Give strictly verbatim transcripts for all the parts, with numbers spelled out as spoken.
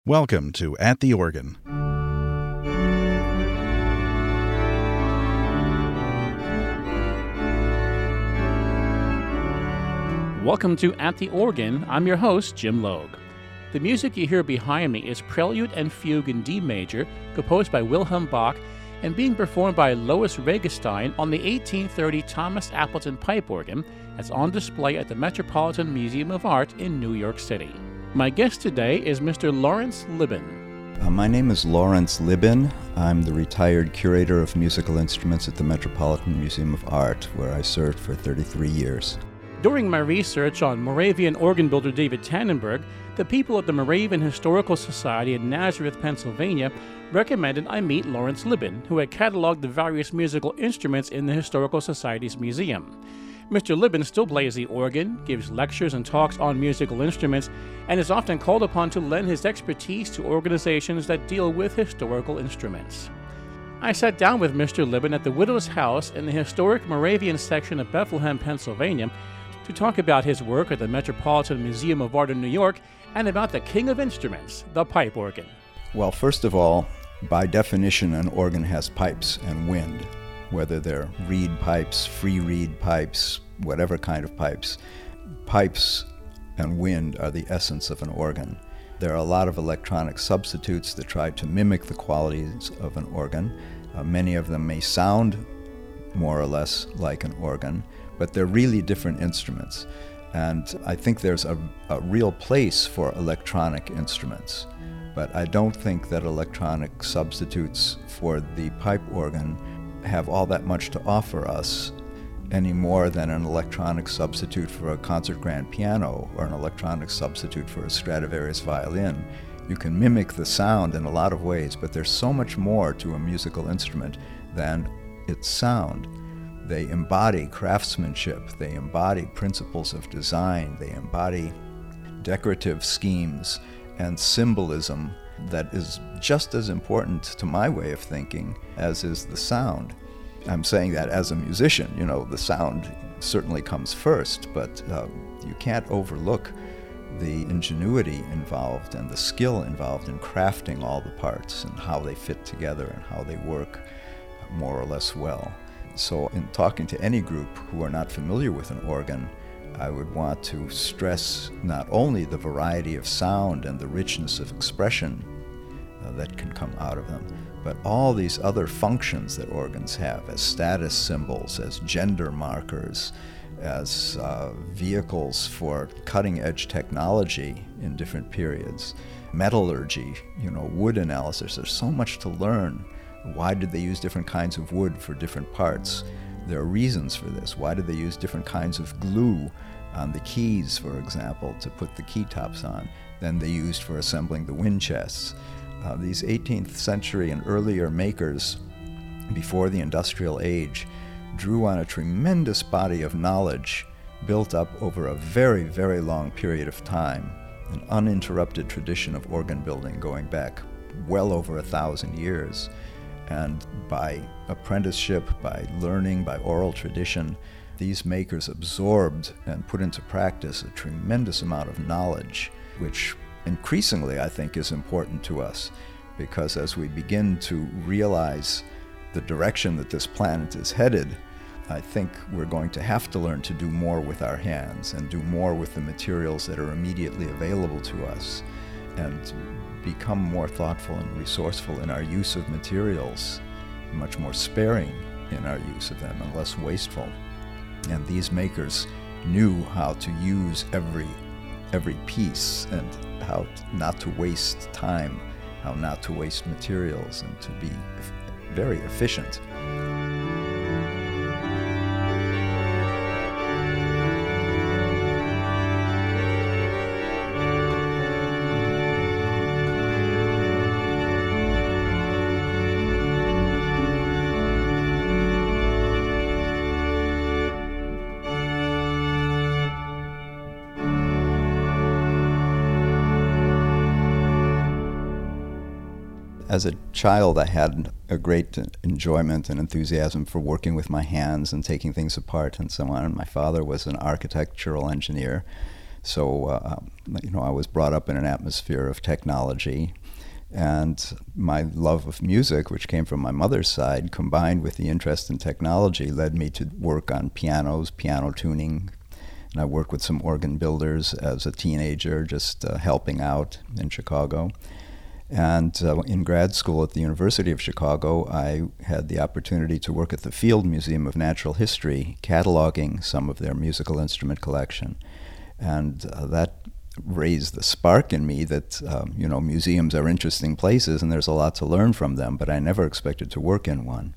Welcome to At the Organ. Welcome to At the Organ. I'm your host, Jim Logue. The music you hear behind me is Prelude and Fugue in D major, composed by Wilhelm Bach, and being performed by Lois Regestein on the eighteen thirty Thomas Appleton pipe organ that's on display at the Metropolitan Museum of Art in New York City. My guest today is Mister Lawrence Libin. Uh, my name is Lawrence Libin. I'm the retired curator of musical instruments at the Metropolitan Museum of Art, where I served for thirty-three years. During my research on Moravian organ builder David Tannenberg, the people at the Moravian Historical Society in Nazareth, Pennsylvania, recommended I meet Lawrence Libin, who had cataloged the various musical instruments in the Historical Society's museum. Mister Libin still plays the organ, gives lectures and talks on musical instruments, and is often called upon to lend his expertise to organizations that deal with historical instruments. I sat down with Mister Libin at the Widow's House in the historic Moravian section of Bethlehem, Pennsylvania, to talk about his work at the Metropolitan Museum of Art in New York and about the king of instruments, the pipe organ. Well, first of all, by definition, an organ has pipes and wind. Whether they're reed pipes, free reed pipes, whatever kind of pipes, pipes and wind are the essence of an organ. There are a lot of electronic substitutes that try to mimic the qualities of an organ. Uh, many of them may sound more or less like an organ, but they're really different instruments. And I think there's a, a real place for electronic instruments, but I don't think that electronic substitutes for the pipe organ have all that much to offer us any more than an electronic substitute for a concert grand piano or an electronic substitute for a Stradivarius violin. You can mimic the sound in a lot of ways, but there's so much more to a musical instrument than its sound. They embody craftsmanship, they embody principles of design, they embody decorative schemes and symbolism that is just as important to my way of thinking as is the sound. I'm saying that as a musician, you know, the sound certainly comes first, but uh, you can't overlook the ingenuity involved and the skill involved in crafting all the parts and how they fit together and how they work more or less well. So in talking to any group who are not familiar with an organ, I would want to stress not only the variety of sound and the richness of expression uh, that can come out of them, but all these other functions that organs have as status symbols, as gender markers, as uh, vehicles for cutting-edge technology in different periods, metallurgy, you know, wood analysis. There's so much to learn. Why did they use different kinds of wood for different parts? There are reasons for this. Why did they use different kinds of glue on the keys, for example, to put the key tops on than they used for assembling the wind chests? Uh, these eighteenth century and earlier makers, before the industrial age, drew on a tremendous body of knowledge built up over a very, very long period of time, an uninterrupted tradition of organ building going back well over a thousand years. And by apprenticeship, by learning, by oral tradition, these makers absorbed and put into practice a tremendous amount of knowledge, which increasingly I think is important to us, because as we begin to realize the direction that this planet is headed, I think we're going to have to learn to do more with our hands and do more with the materials that are immediately available to us, and become more thoughtful and resourceful in our use of materials, much more sparing in our use of them and less wasteful. And these makers knew how to use every every piece and how not to waste time, how not to waste materials, and to be very efficient. As a child, I had a great enjoyment and enthusiasm for working with my hands and taking things apart and so on. And my father was an architectural engineer, So, uh, you know, I was brought up in an atmosphere of technology, and my love of music, which came from my mother's side, combined with the interest in technology, led me to work on pianos, piano tuning. And I worked with some organ builders as a teenager, just uh, helping out in Chicago. And uh, in grad school at the University of Chicago, I had the opportunity to work at the Field Museum of Natural History, cataloging some of their musical instrument collection. And uh, that raised the spark in me that, um, you know, museums are interesting places and there's a lot to learn from them, but I never expected to work in one.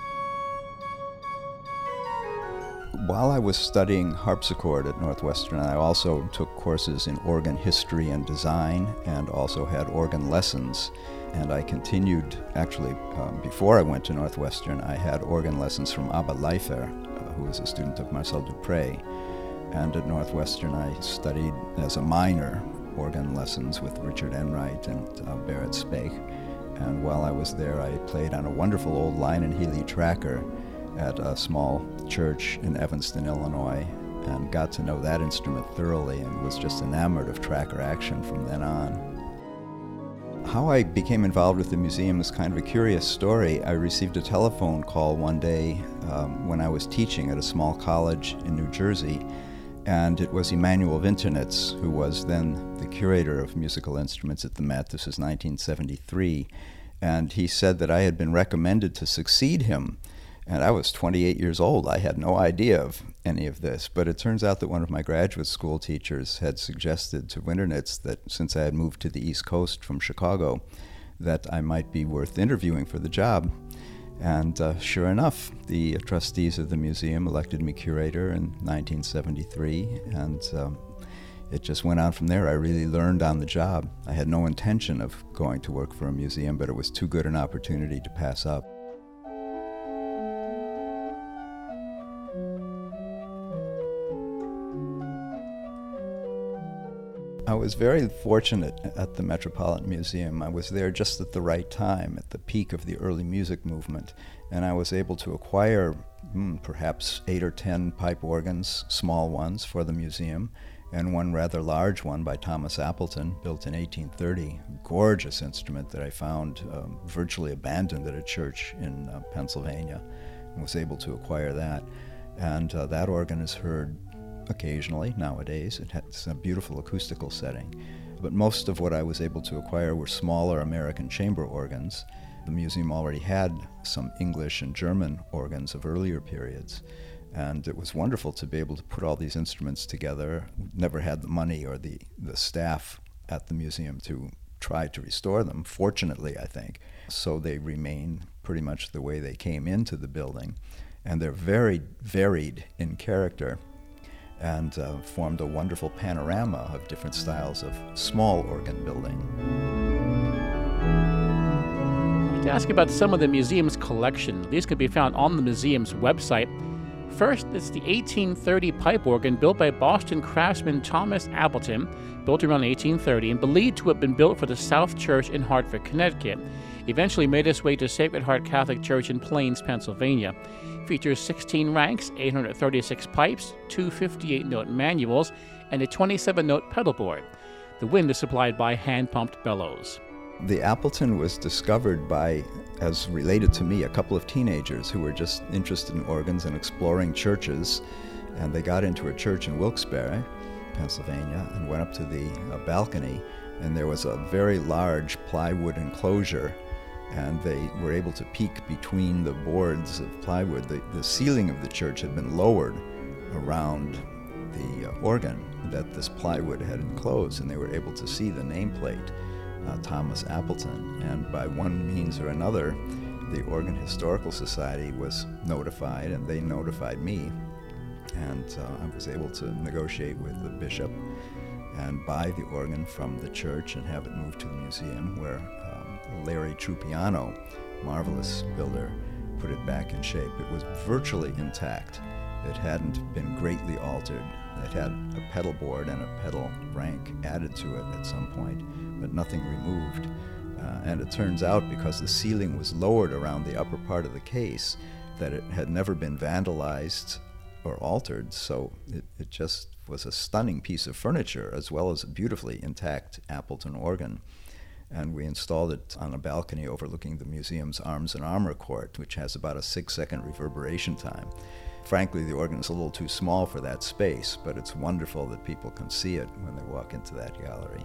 While I was studying harpsichord at Northwestern, I also took courses in organ history and design, and also had organ lessons. And I continued, actually, um, before I went to Northwestern, I had organ lessons from Abba Leifer, uh, who was a student of Marcel Dupré. And at Northwestern, I studied as a minor organ lessons with Richard Enright and uh, Barrett Spake. And while I was there, I played on a wonderful old Lionel-Healy tracker at a small church in Evanston, Illinois, and got to know that instrument thoroughly and was just enamored of tracker action from then on. How I became involved with the museum is kind of a curious story. I received a telephone call one day um, when I was teaching at a small college in New Jersey, and it was Emanuel Winternitz, who was then the curator of musical instruments at the Met. This was nineteen seventy-three, and he said that I had been recommended to succeed him. And I was twenty-eight years old. I had no idea of any of this. But it turns out that one of my graduate school teachers had suggested to Winternitz that since I had moved to the East Coast from Chicago, that I might be worth interviewing for the job. And uh, sure enough, the trustees of the museum elected me curator in nineteen seventy-three. And um, it just went on from there. I really learned on the job. I had no intention of going to work for a museum, but it was too good an opportunity to pass up. I was very fortunate at the Metropolitan Museum. I was there just at the right time, at the peak of the early music movement, and I was able to acquire hmm, perhaps eight or ten pipe organs, small ones, for the museum, and one rather large one by Thomas Appleton, built in eighteen thirty. A gorgeous instrument that I found um, virtually abandoned at a church in uh, Pennsylvania, and was able to acquire that. And uh, that organ is heard occasionally nowadays. It has a beautiful acoustical setting. But most of what I was able to acquire were smaller American chamber organs. The museum already had some English and German organs of earlier periods. And it was wonderful to be able to put all these instruments together. Never had the money or the, the staff at the museum to try to restore them, fortunately, I think. So they remain pretty much the way they came into the building. And they're very varied in character, and uh, formed a wonderful panorama of different styles of small organ building. I'd like to ask about some of the museum's collection. These can be found on the museum's website. First, it's the eighteen thirty pipe organ built by Boston craftsman Thomas Appleton, built around eighteen thirty and believed to have been built for the South Church in Hartford, Connecticut. Eventually made its way to Sacred Heart Catholic Church in Plains, Pennsylvania. Features sixteen ranks, eight hundred thirty-six pipes, two fifty-eight note manuals, and a twenty-seven note pedal board. The wind is supplied by hand-pumped bellows. The Appleton was discovered by, as related to me, a couple of teenagers who were just interested in organs and exploring churches. And they got into a church in Wilkes-Barre, Pennsylvania, and went up to the uh, balcony, and there was a very large plywood enclosure, and they were able to peek between the boards of plywood. The, the ceiling of the church had been lowered around the uh, organ that this plywood had enclosed, and they were able to see the nameplate, uh, Thomas Appleton. And by one means or another, the Organ Historical Society was notified, and they notified me. And uh, I was able to negotiate with the bishop and buy the organ from the church and have it moved to the museum, where um, Larry Trupiano, marvelous builder, put it back in shape. It was virtually intact. It hadn't been greatly altered. It had a pedal board and a pedal rank added to it at some point, but nothing removed. Uh, and it turns out, because the ceiling was lowered around the upper part of the case, that it had never been vandalized or altered. So it, it just was a stunning piece of furniture, as well as a beautifully intact Appleton organ. And we installed it on a balcony overlooking the museum's Arms and Armor Court, which has about a six-second reverberation time. Frankly, the organ is a little too small for that space, but it's wonderful that people can see it when they walk into that gallery.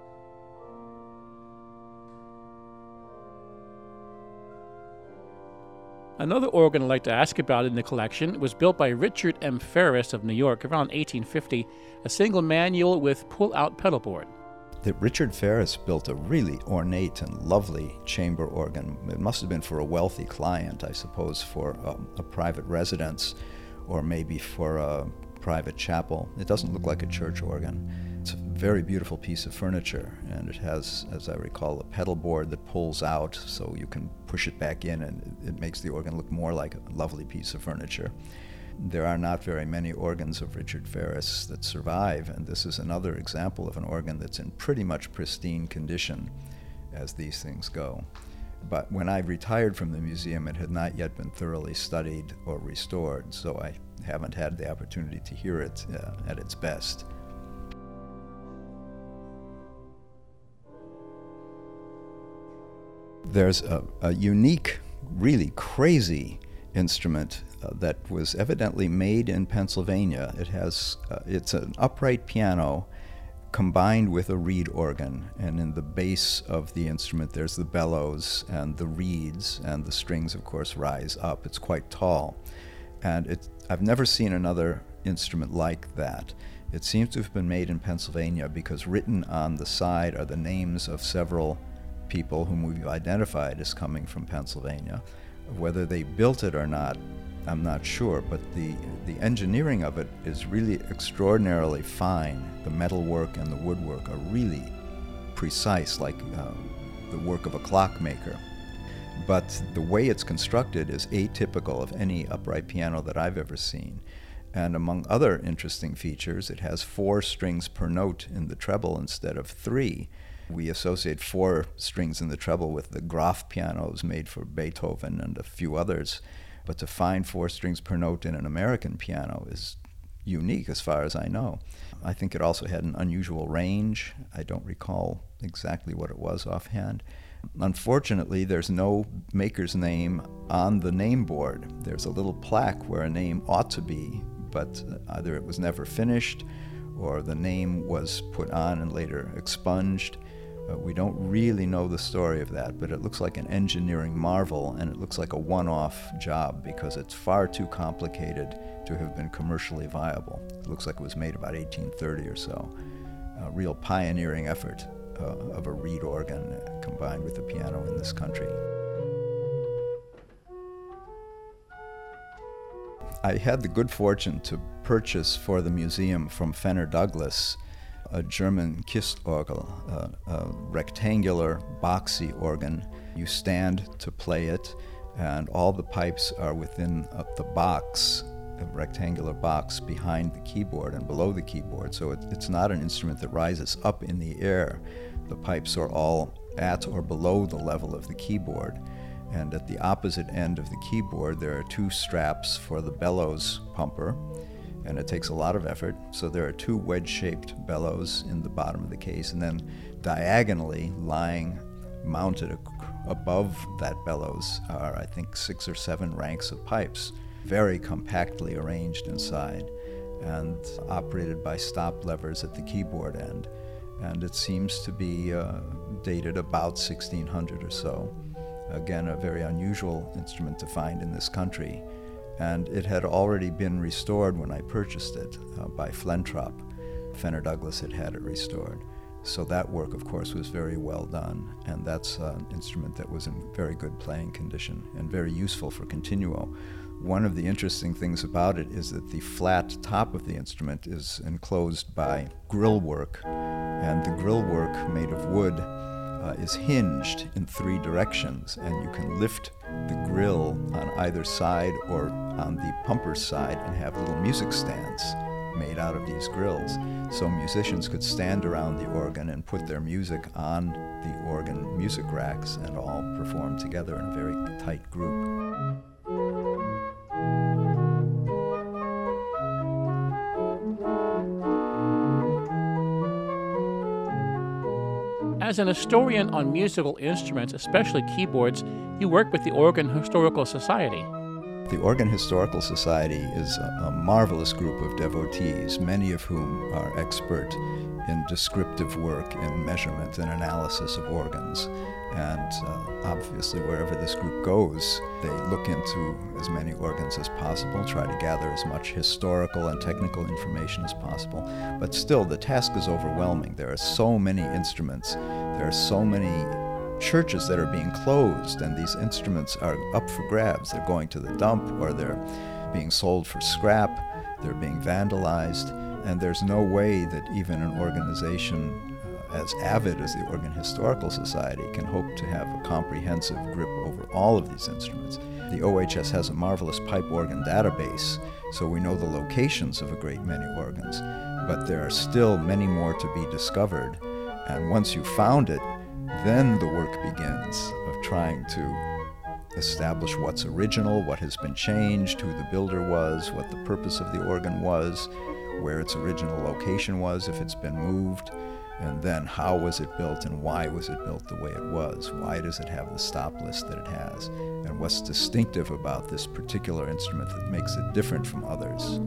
Another organ I'd like to ask about in the collection was built by Richard M. Ferris of New York around eighteen fifty, a single manual with pull-out pedal board. That Richard Ferris built a really ornate and lovely chamber organ. It must have been for a wealthy client, I suppose, for um, a private residence or maybe for a private chapel. It doesn't look like a church organ. It's a very beautiful piece of furniture, and it has, as I recall, a pedal board that pulls out so you can push it back in, and it makes the organ look more like a lovely piece of furniture. There are not very many organs of Richard Ferris that survive, and this is another example of an organ that's in pretty much pristine condition as these things go. But when I retired from the museum, it had not yet been thoroughly studied or restored, so I haven't had the opportunity to hear it uh, at its best. There's a, a unique, really crazy instrument uh, that was evidently made in Pennsylvania. It has, uh, it's an upright piano combined with a reed organ, and in the base of the instrument there's the bellows and the reeds, and the strings of course rise up. It's quite tall, and it, I've never seen another instrument like that. It seems to have been made in Pennsylvania because written on the side are the names of several people whom we've identified as coming from Pennsylvania. Whether they built it or not, I'm not sure, but the, the engineering of it is really extraordinarily fine. The metalwork and the woodwork are really precise, like uh, the work of a clockmaker. But the way it's constructed is atypical of any upright piano that I've ever seen. And among other interesting features, it has four strings per note in the treble instead of three. We associate four strings in the treble with the Graf pianos made for Beethoven and a few others. But to find four strings per note in an American piano is unique as far as I know. I think it also had an unusual range. I don't recall exactly what it was offhand. Unfortunately, there's no maker's name on the name board. There's a little plaque where a name ought to be, but either it was never finished or the name was put on and later expunged. Uh, we don't really know the story of that, but it looks like an engineering marvel, and it looks like a one-off job because it's far too complicated to have been commercially viable. It looks like it was made about eighteen thirty or so. A real pioneering effort uh, of a reed organ uh, combined with a piano in this country. I had the good fortune to purchase for the museum from Fenner Douglas a German Kistorgel, uh, a rectangular, boxy organ. You stand to play it, and all the pipes are within uh, the box, a rectangular box behind the keyboard and below the keyboard. So it, it's not an instrument that rises up in the air. The pipes are all at or below the level of the keyboard. And at the opposite end of the keyboard, there are two straps for the bellows pumper, and it takes a lot of effort. So there are two wedge-shaped bellows in the bottom of the case, and then diagonally lying mounted ac- above that bellows are, I think, six or seven ranks of pipes, very compactly arranged inside and operated by stop levers at the keyboard end. And it seems to be uh, dated about sixteen hundred or so. Again, a very unusual instrument to find in this country. And it had already been restored when I purchased it uh, by Flentrop. Fenner Douglas had had it restored. So that work, of course, was very well done. And that's uh, an instrument that was in very good playing condition and very useful for continuo. One of the interesting things about it is that the flat top of the instrument is enclosed by grill work. And the grill work, made of wood, Uh, is hinged in three directions, and you can lift the grill on either side or on the pumper's side and have little music stands made out of these grills. So musicians could stand around the organ and put their music on the organ music racks and all perform together in a very tight group. As an historian on musical instruments, especially keyboards, you work with the Oregon Historical Society. The Oregon Historical Society is a, a marvelous group of devotees, many of whom are expert in descriptive work in measurement and analysis of organs. And uh, obviously, wherever this group goes, they look into as many organs as possible, try to gather as much historical and technical information as possible. But still, the task is overwhelming. There are so many instruments. There are so many churches that are being closed, and these instruments are up for grabs. They're going to the dump, or they're being sold for scrap. They're being vandalized. And there's no way that even an organization as avid as the Oregon Historical Society can hope to have a comprehensive grip over all of these instruments. The O H S has a marvelous pipe organ database, so we know the locations of a great many organs, but there are still many more to be discovered. And once you've found it, then the work begins of trying to establish what's original, what has been changed, who the builder was, what the purpose of the organ was, where its original location was, if it's been moved, and then how was it built and why was it built the way it was? Why does it have the stop list that it has? And what's distinctive about this particular instrument that makes it different from others?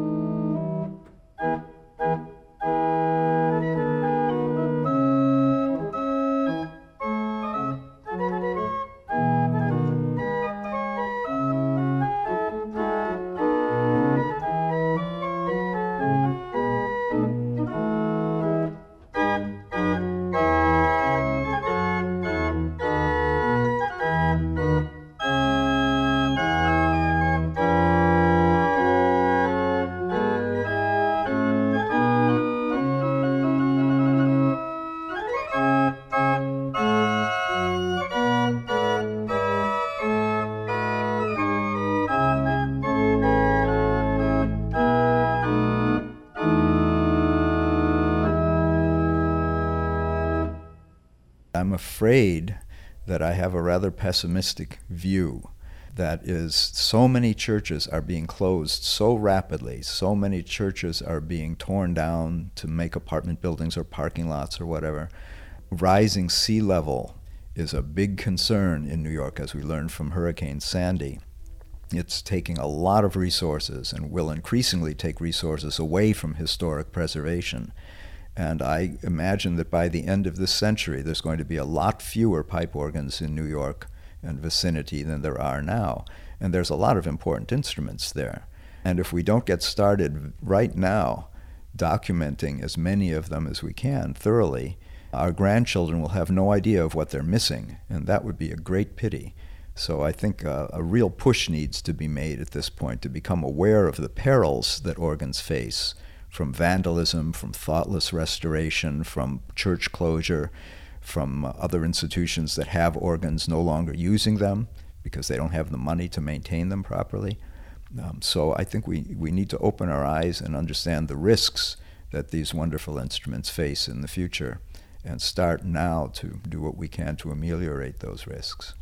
I'm afraid that I have a rather pessimistic view. That is, so many churches are being closed so rapidly, so many churches are being torn down to make apartment buildings or parking lots or whatever. Rising sea level is a big concern in New York, as we learned from Hurricane Sandy. It's taking a lot of resources and will increasingly take resources away from historic preservation. And I imagine that by the end of this century, there's going to be a lot fewer pipe organs in New York and vicinity than there are now. And there's a lot of important instruments there. And if we don't get started right now documenting as many of them as we can thoroughly, our grandchildren will have no idea of what they're missing, and that would be a great pity. So I think uh, a real push needs to be made at this point to become aware of the perils that organs face, from vandalism, from thoughtless restoration, from church closure, from uh, other institutions that have organs no longer using them because they don't have the money to maintain them properly. Um, so I think we, we need to open our eyes and understand the risks that these wonderful instruments face in the future, and start now to do what we can to ameliorate those risks.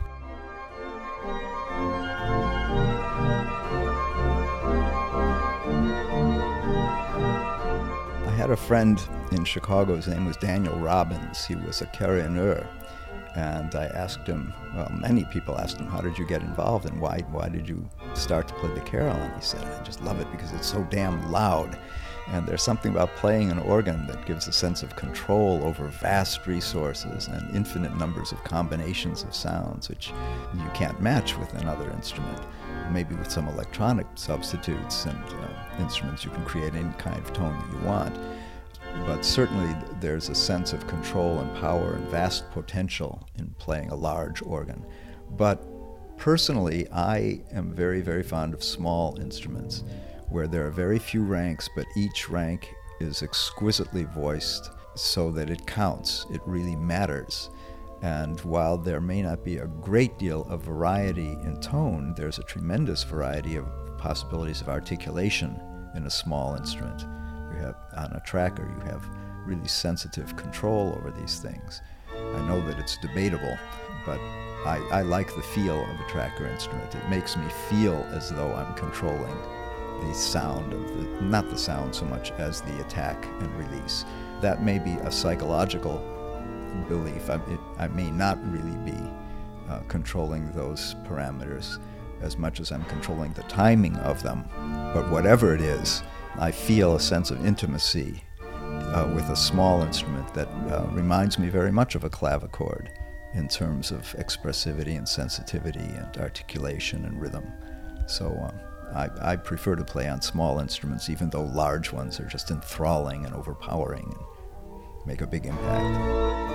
I had a friend in Chicago, his name was Daniel Robbins. He was a carillonneur, and I asked him, well, many people asked him, how did you get involved and why, why did you start to play the carillon? And he said, I just love it because it's so damn loud. And there's something about playing an organ that gives a sense of control over vast resources and infinite numbers of combinations of sounds, which you can't match with another instrument. Maybe with some electronic substitutes and uh, instruments, you can create any kind of tone that you want. But certainly there's a sense of control and power and vast potential in playing a large organ. But personally, I am very, very fond of small instruments, where there are very few ranks, but each rank is exquisitely voiced so that it counts, it really matters. And while there may not be a great deal of variety in tone, there's a tremendous variety of possibilities of articulation in a small instrument. You have, on a tracker, you have really sensitive control over these things. I know that it's debatable, but I, I like the feel of a tracker instrument. It makes me feel as though I'm controlling the sound of the, not the sound so much as the attack and release. That may be a psychological belief. I, it, I may not really be uh, controlling those parameters as much as I'm controlling the timing of them. But whatever it is, I feel a sense of intimacy uh, with a small instrument that uh, reminds me very much of a clavichord in terms of expressivity and sensitivity and articulation and rhythm. So uh, I, I prefer to play on small instruments, even though large ones are just enthralling and overpowering and make a big impact.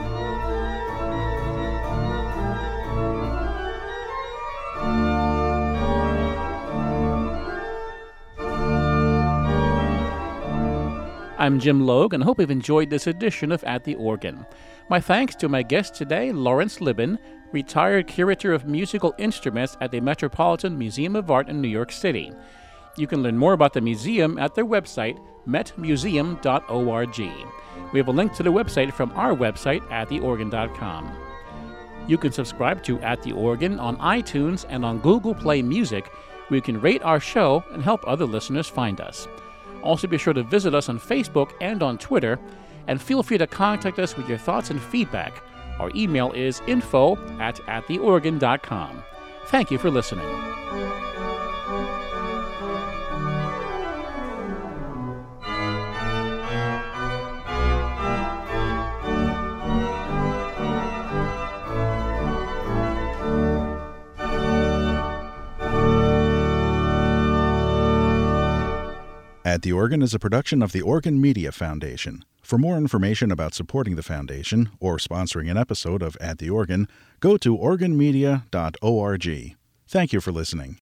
I'm Jim Logue, and I hope you've enjoyed this edition of At the Organ. My thanks to my guest today, Lawrence Libin, retired curator of musical instruments at the Metropolitan Museum of Art in New York City. You can learn more about the museum at their website, met museum dot org. We have a link to the website from our website, at the organ dot com. You can subscribe to At the Organ on iTunes and on Google Play Music, where you can rate our show and help other listeners find us. Also, be sure to visit us on Facebook and on Twitter, and feel free to contact us with your thoughts and feedback. Our email is info at at the organ dot com. Thank you for listening. At the Organ is a production of the Organ Media Foundation. For more information about supporting the foundation or sponsoring an episode of At the Organ, go to organ media dot org. Thank you for listening.